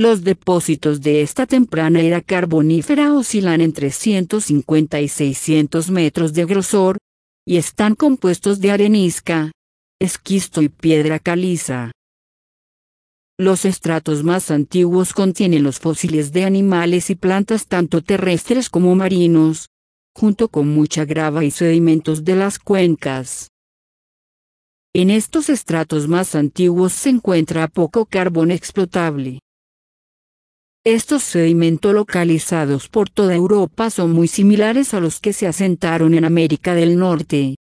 Los depósitos de esta temprana era carbonífera oscilan entre 150 y 600 metros de grosor, y están compuestos de arenisca, esquisto y piedra caliza. Los estratos más antiguos contienen los fósiles de animales y plantas tanto terrestres como marinos, junto con mucha grava y sedimentos de las cuencas. En estos estratos más antiguos se encuentra poco carbón explotable. Estos sedimentos localizados por toda Europa son muy similares a los que se asentaron en América del Norte.